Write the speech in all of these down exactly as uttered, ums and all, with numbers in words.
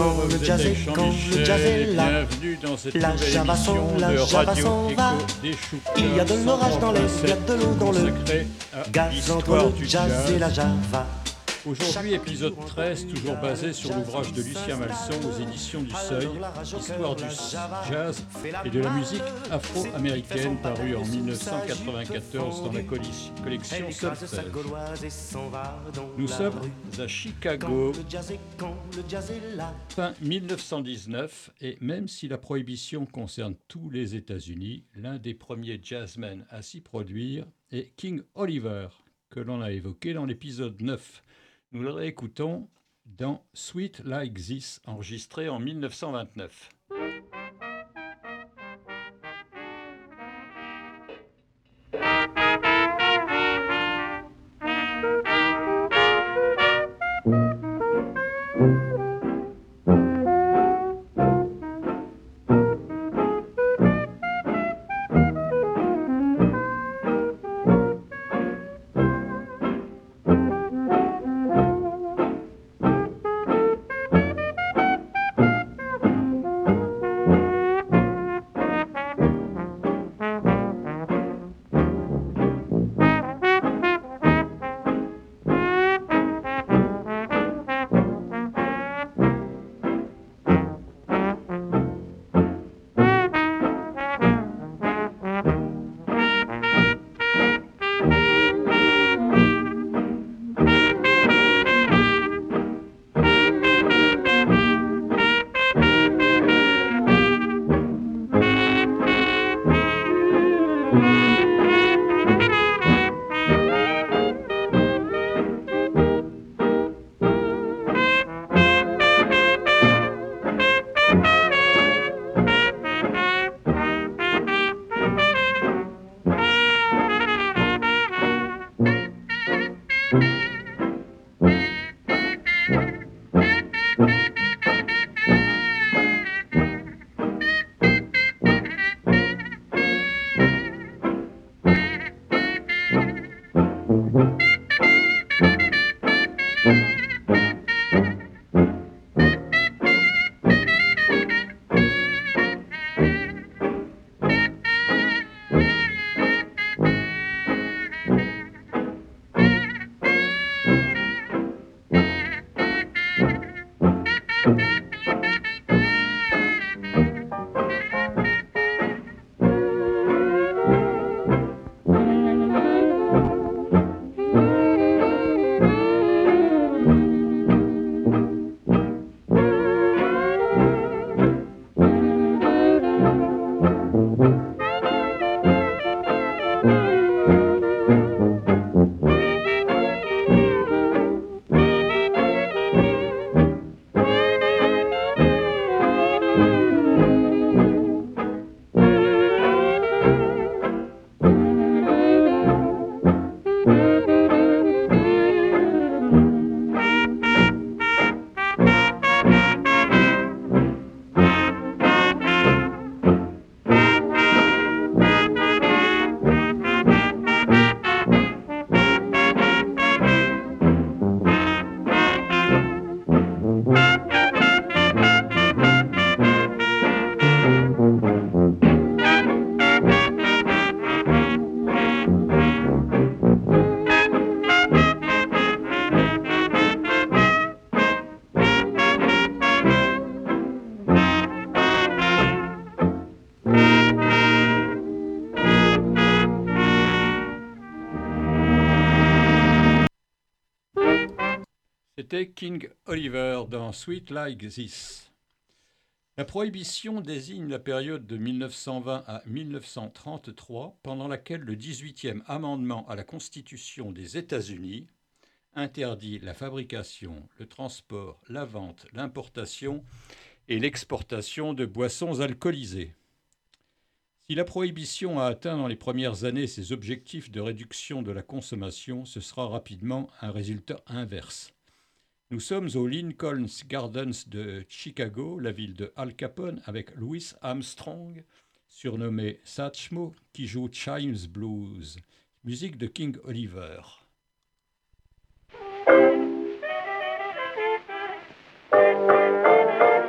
quand le jazz est, quand le jazz est là. Bienvenue dans cette La nouvelle Java s'en, émission la de Java Radio s'en va. Écho des Choux. Il y a de l'orage dans l'air, il y a de l'eau dans le consacré à gaz entre l'histoire le du jazz jazz. et la Java. Aujourd'hui, épisode treize, toujours basé sur l'ouvrage de Lucien Malson aux éditions du Seuil, Histoire du jazz et de la musique afro-américaine, paru en mille neuf cent quatre-vingt-quatorze dans la collection Solfège. Nous sommes à Chicago, fin mille neuf cent dix-neuf, et même si la prohibition concerne tous les États-Unis, l'un des premiers jazzmen à s'y produire est King Oliver, que l'on a évoqué dans l'épisode neuf. Nous le réécoutons dans Sweet Like This, enregistré en mille neuf cent vingt-neuf. C'était King Oliver dans Sweet Like This. La prohibition désigne la période de mille neuf cent vingt à mille neuf cent trente-trois, pendant laquelle le dix-huitième amendement à la Constitution des États-Unis interdit la fabrication, le transport, la vente, l'importation et l'exportation de boissons alcoolisées. Si la prohibition a atteint dans les premières années ses objectifs de réduction de la consommation, ce sera rapidement un résultat inverse. Nous sommes au Lincoln's Gardens de Chicago, la ville de Al Capone, avec Louis Armstrong, surnommé Satchmo, qui joue Chimes Blues, musique de King Oliver. Thank you.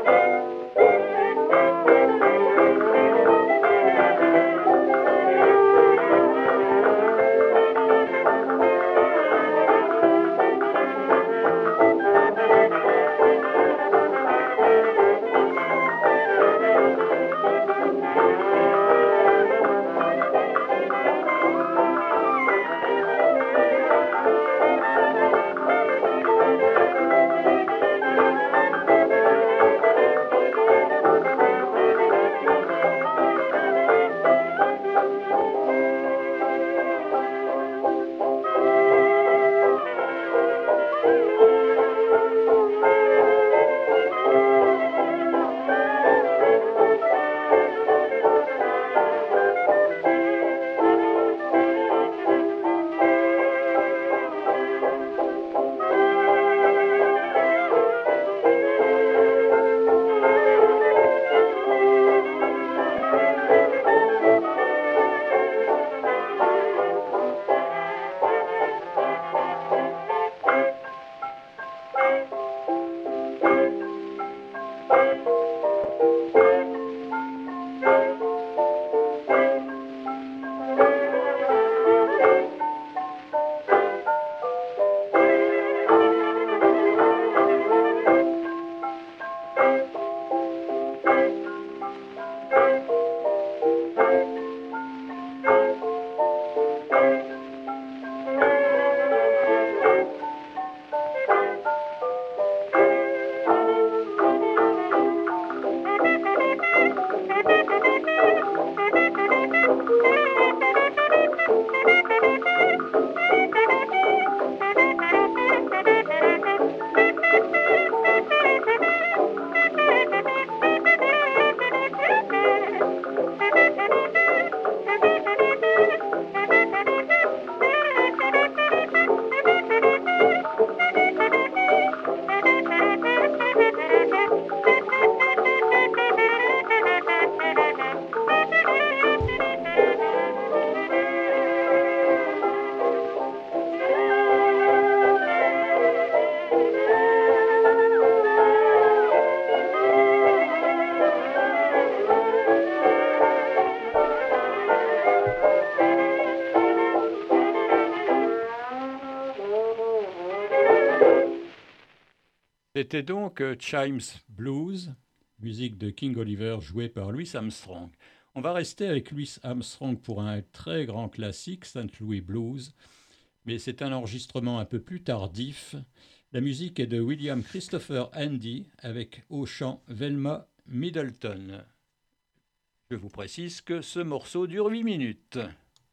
C'était donc euh, Chimes Blues, musique de King Oliver jouée par Louis Armstrong. On va rester avec Louis Armstrong pour un très grand classique, Saint Louis Blues, mais c'est un enregistrement un peu plus tardif. La musique est de William Christopher Handy avec au chant Velma Middleton. Je vous précise que ce morceau dure huit minutes.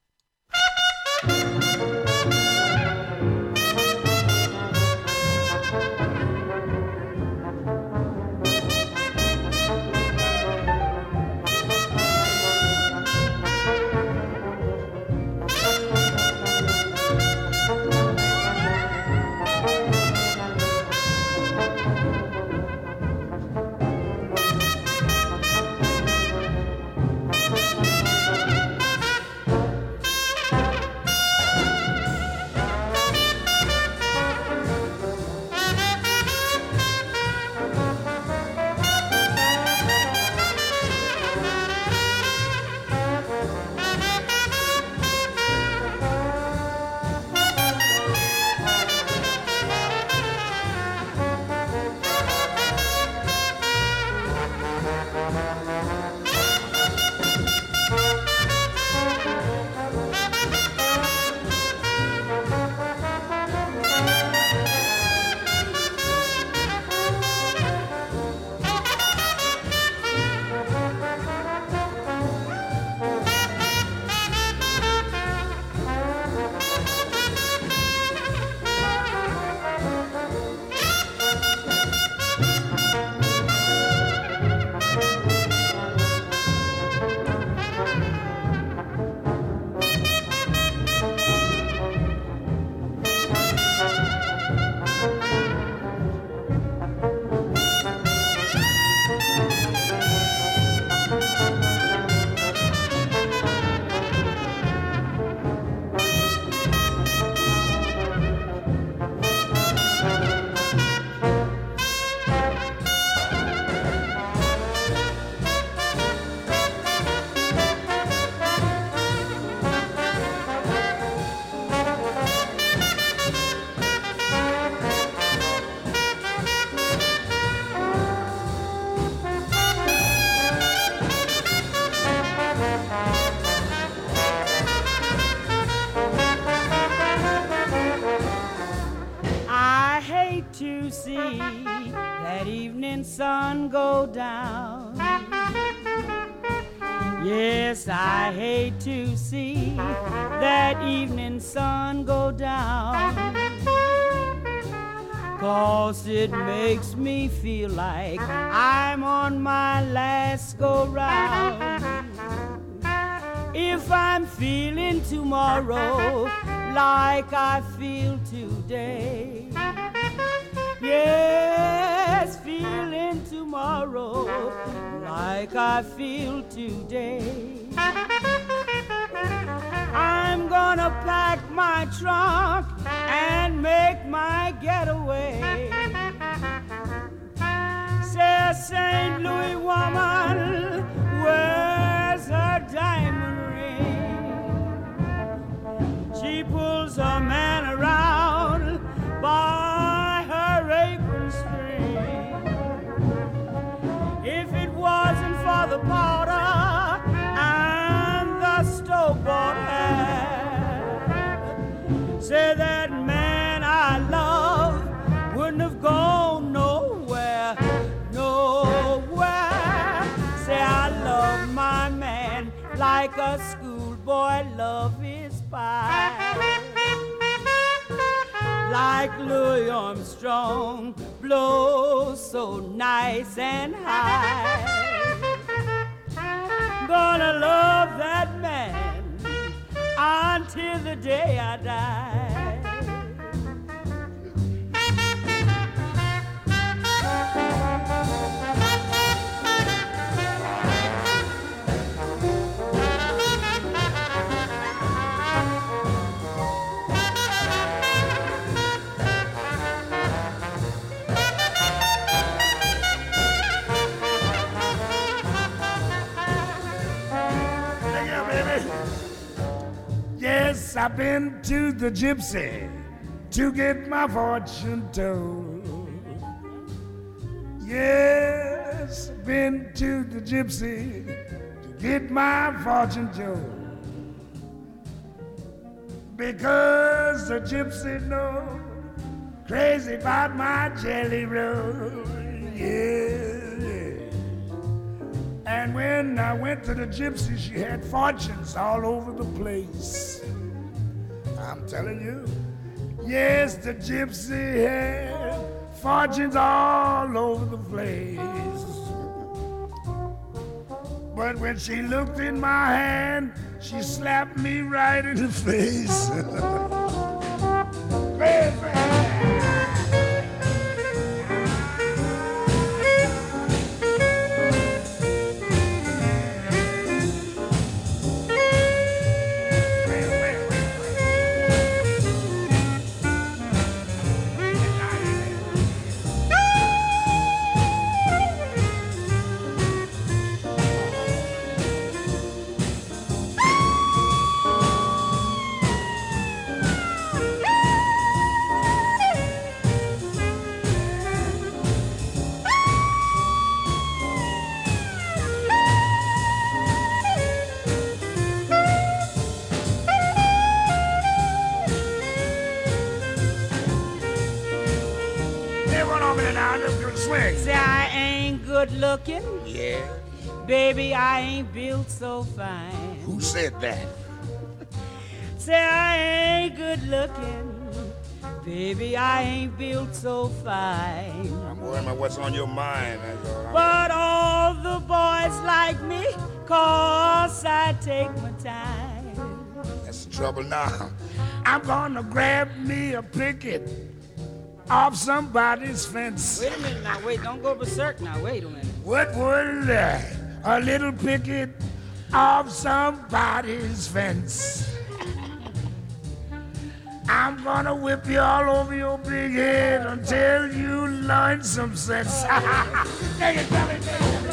Sun go down. Yes, I hate to see that evening sun go down, 'cause it makes me feel like I'm on my last go round. If I'm feeling tomorrow like I feel today, yes, feeling tomorrow like I feel today, I'm gonna pack my trunk and make my getaway. Says Saint Louis woman, where's her diamond ring? She pulls her man around by her apron string. If it wasn't for the powder and the store-bought hat, say that man I love wouldn't have gone nowhere, nowhere. Say I love my man like a schoolboy love his pie. Like Louis Armstrong blows so nice and high. Gonna love that man until the day I die. Yes, I've been to the gypsy to get my fortune told. Yes, been to the gypsy to get my fortune told. Because the gypsy know crazy about my jelly roll. Yeah, yeah. And when I went to the gypsy, she had fortunes all over the place. I'm telling you, yes, the gypsy had fortunes all over the place. But when she looked in my hand, she slapped me right in the face. Say I ain't good looking. Yeah. Baby, I ain't built so fine. Who said that? Say I ain't good looking. Baby, I ain't built so fine. I'm worried about what's on your mind. That's all. But all the boys like me, cause I take my time. That's the trouble now. I'm gonna grab me a picket off somebody's fence. Wait a minute now, wait, don't go berserk now, wait a minute. What would uh, a little picket off somebody's fence? I'm gonna whip you all over your big head until you learn some sense. Take it, Billy, take it.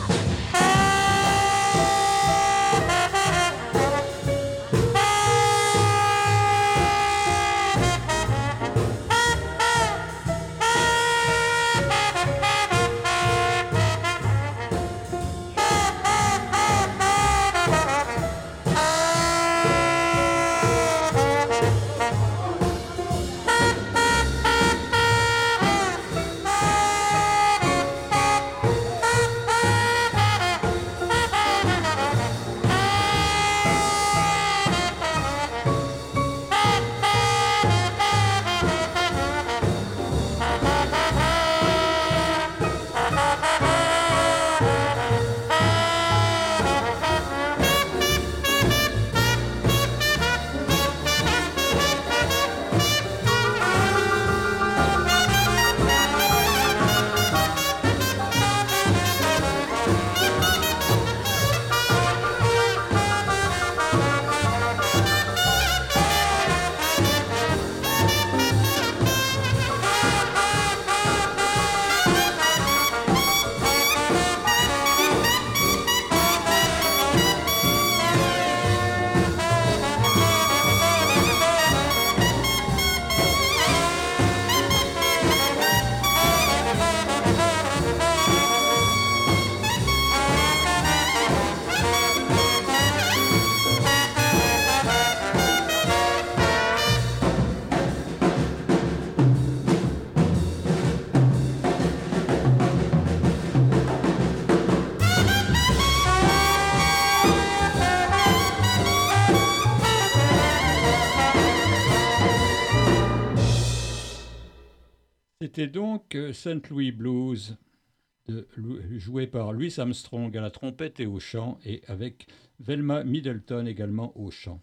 C'était donc Saint Louis Blues, de, joué par Louis Armstrong à la trompette et au chant, et avec Velma Middleton également au chant.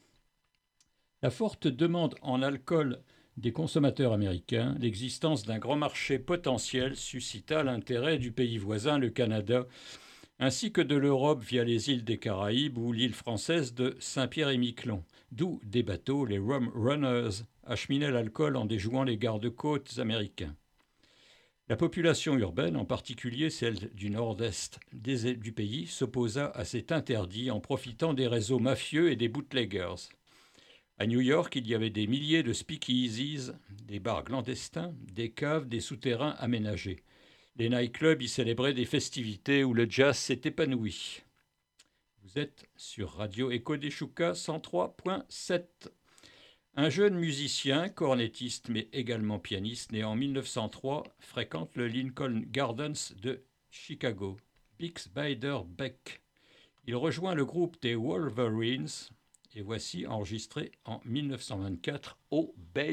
La forte demande en alcool des consommateurs américains, l'existence d'un grand marché potentiel suscita l'intérêt du pays voisin, le Canada, ainsi que de l'Europe via les îles des Caraïbes ou l'île française de Saint-Pierre-et-Miquelon, d'où des bateaux, les Rum Runners, acheminaient l'alcool en déjouant les gardes-côtes américains. La population urbaine, en particulier celle du nord-est des, du pays, s'opposa à cet interdit en profitant des réseaux mafieux et des bootleggers. À New York, il y avait des milliers de speakeasies, des bars clandestins, des caves, des souterrains aménagés. Les nightclubs y célébraient des festivités où le jazz s'est épanoui. Vous êtes sur Radio Echo des Choucas cent trois point sept. Un jeune musicien, cornettiste mais également pianiste, né en mille neuf cent trois, fréquente le Lincoln Gardens de Chicago. Bix Beiderbecke. Il rejoint le groupe des Wolverines et voici enregistré en mille neuf cent vingt-quatre « Oh Baby ».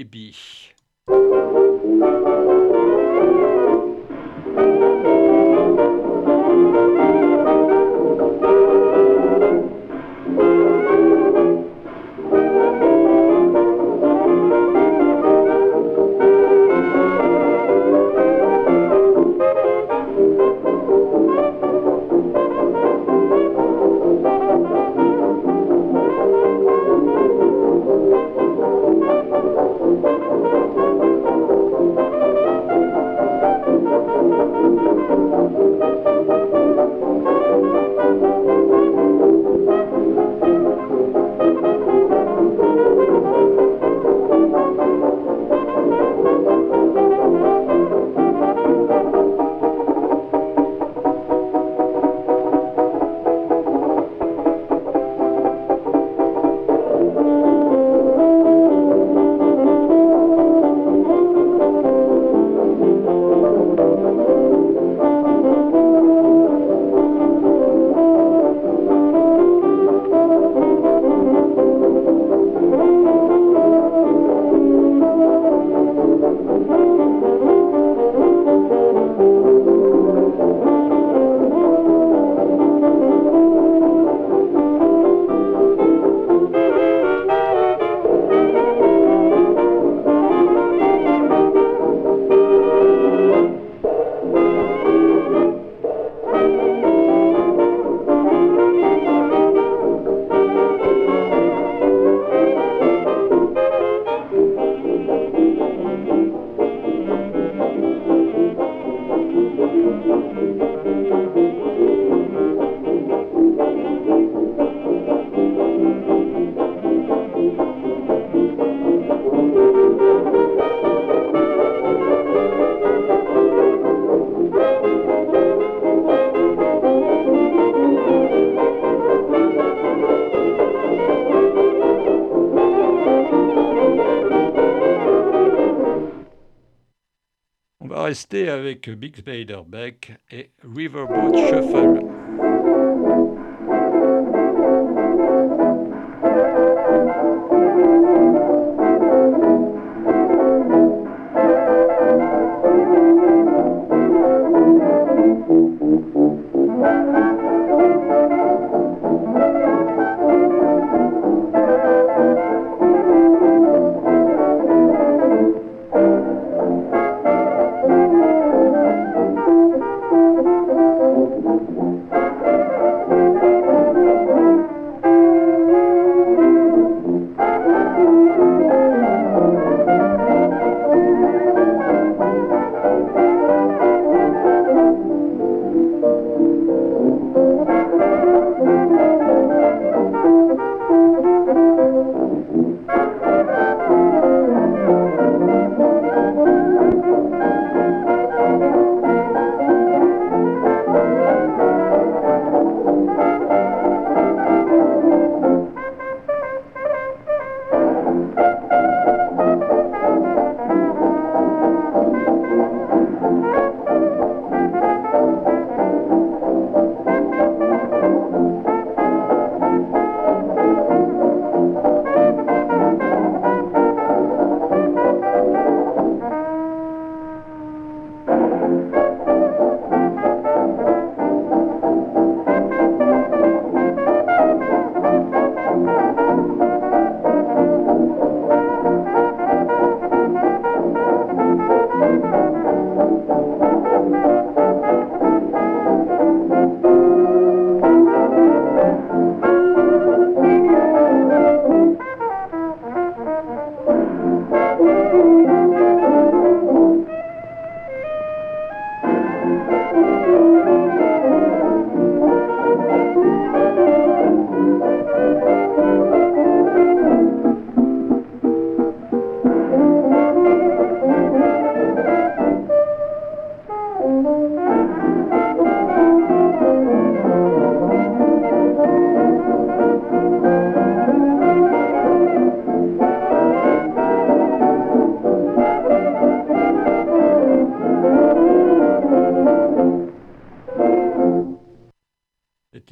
Rester avec Bix Beiderbecke et Riverboat Shuffle. Thank you.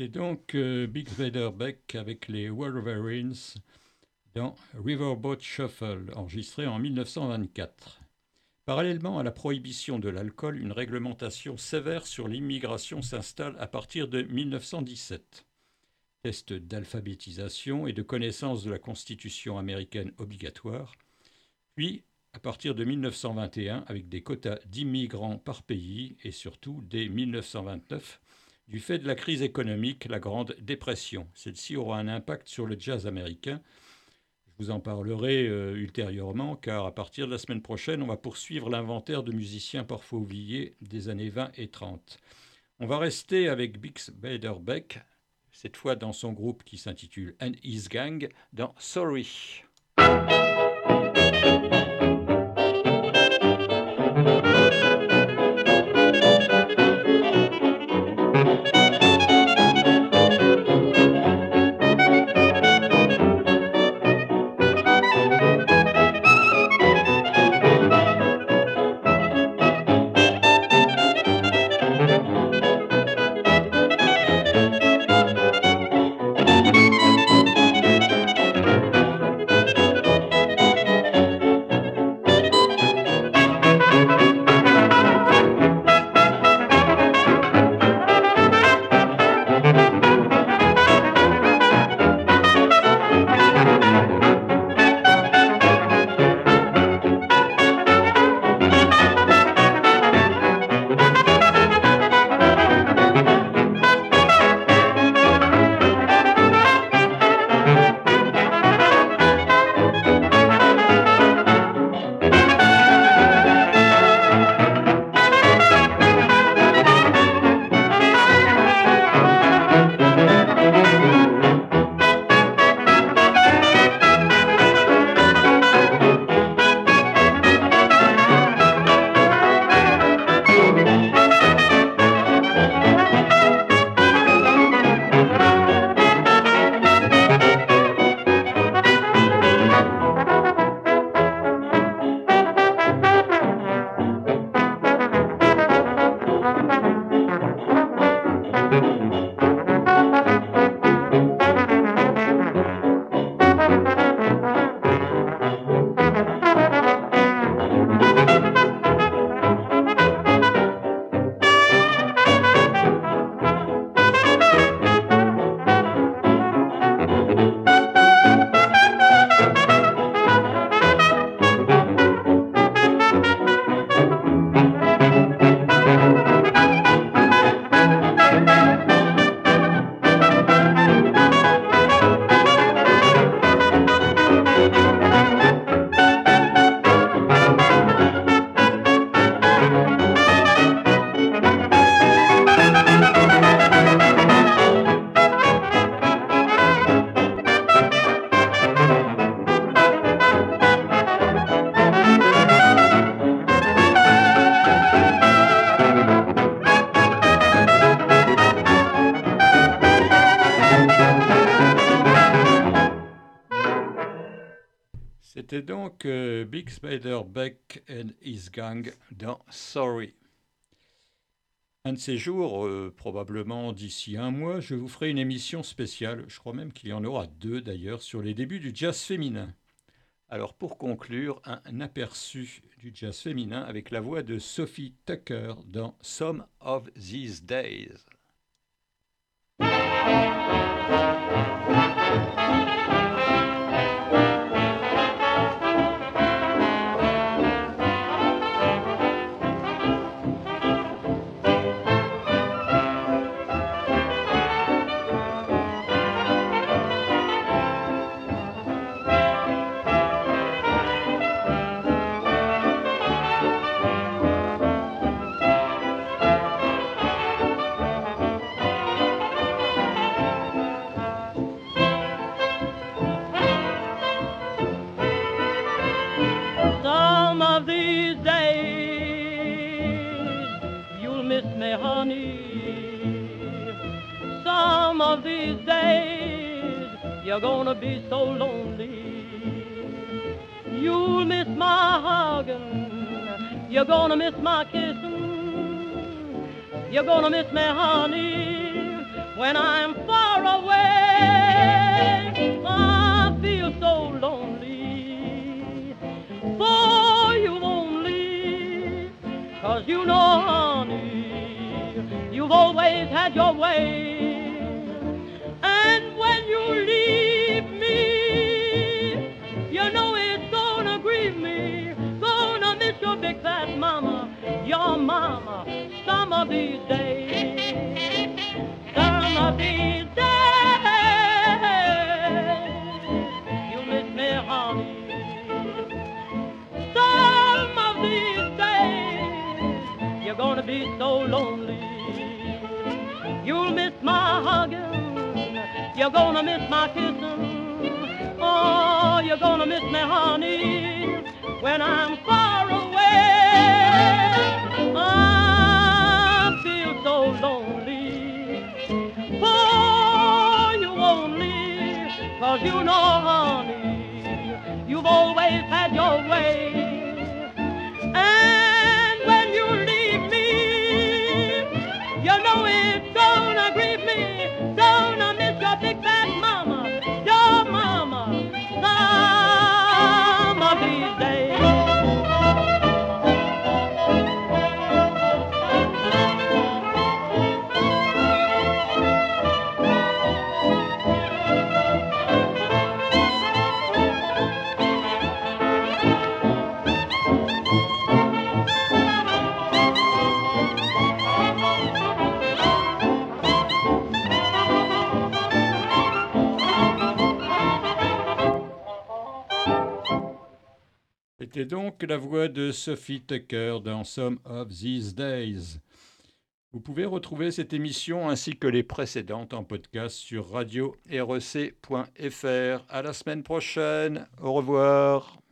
C'était donc euh, Bix Beiderbecke avec les Wolverines dans Riverboat Shuffle, enregistré en dix-neuf cent vingt-quatre. Parallèlement à la prohibition de l'alcool, une réglementation sévère sur l'immigration s'installe à partir de dix-neuf cent dix-sept. Test d'alphabétisation et de connaissance de la Constitution américaine obligatoire, puis à partir de dix-neuf cent vingt et un avec des quotas d'immigrants par pays et surtout dès dix-neuf cent vingt-neuf du fait de la crise économique, la Grande Dépression. Celle-ci aura un impact sur le jazz américain. Je vous en parlerai euh, ultérieurement car à partir de la semaine prochaine, on va poursuivre l'inventaire de musiciens parfois oubliés des années vingt et trente. On va rester avec Bix Beiderbecke, cette fois dans son groupe qui s'intitule And His Gang, dans Sorry. C'était donc euh, Bix Beiderbecke and His Gang dans Sorry. Un de ces jours, euh, probablement d'ici un mois, je vous ferai une émission spéciale, je crois même qu'il y en aura deux d'ailleurs, sur les débuts du jazz féminin. Alors pour conclure, un aperçu du jazz féminin avec la voix de Sophie Tucker dans Some of These Days. You're gonna be so lonely. You'll miss my hugging. You're gonna miss my kissing. You're gonna miss me, honey. when I'm far away. I feel so lonely for you only, 'cause you know, honey, you've always had your way. And when you leave me, you know it's gonna grieve me. Gonna miss your big fat mama, your mama, some of these days. Some of these days, you miss me, honey. Some of these days, you're gonna be so lonely. You'll miss my hugging, you're gonna miss my kissing. Oh, you're gonna miss me, honey, when I'm far away. I feel so lonely for you only, 'cause you know, honey, you've always had your way. And when you leave me, you know it's gonna grieve me. Gonna miss your big fat mama, your mama, some of these days. C'était donc la voix de Sophie Tucker dans Some of These Days. Vous pouvez retrouver cette émission ainsi que les précédentes en podcast sur radio r e c point f r. À la semaine prochaine. Au revoir.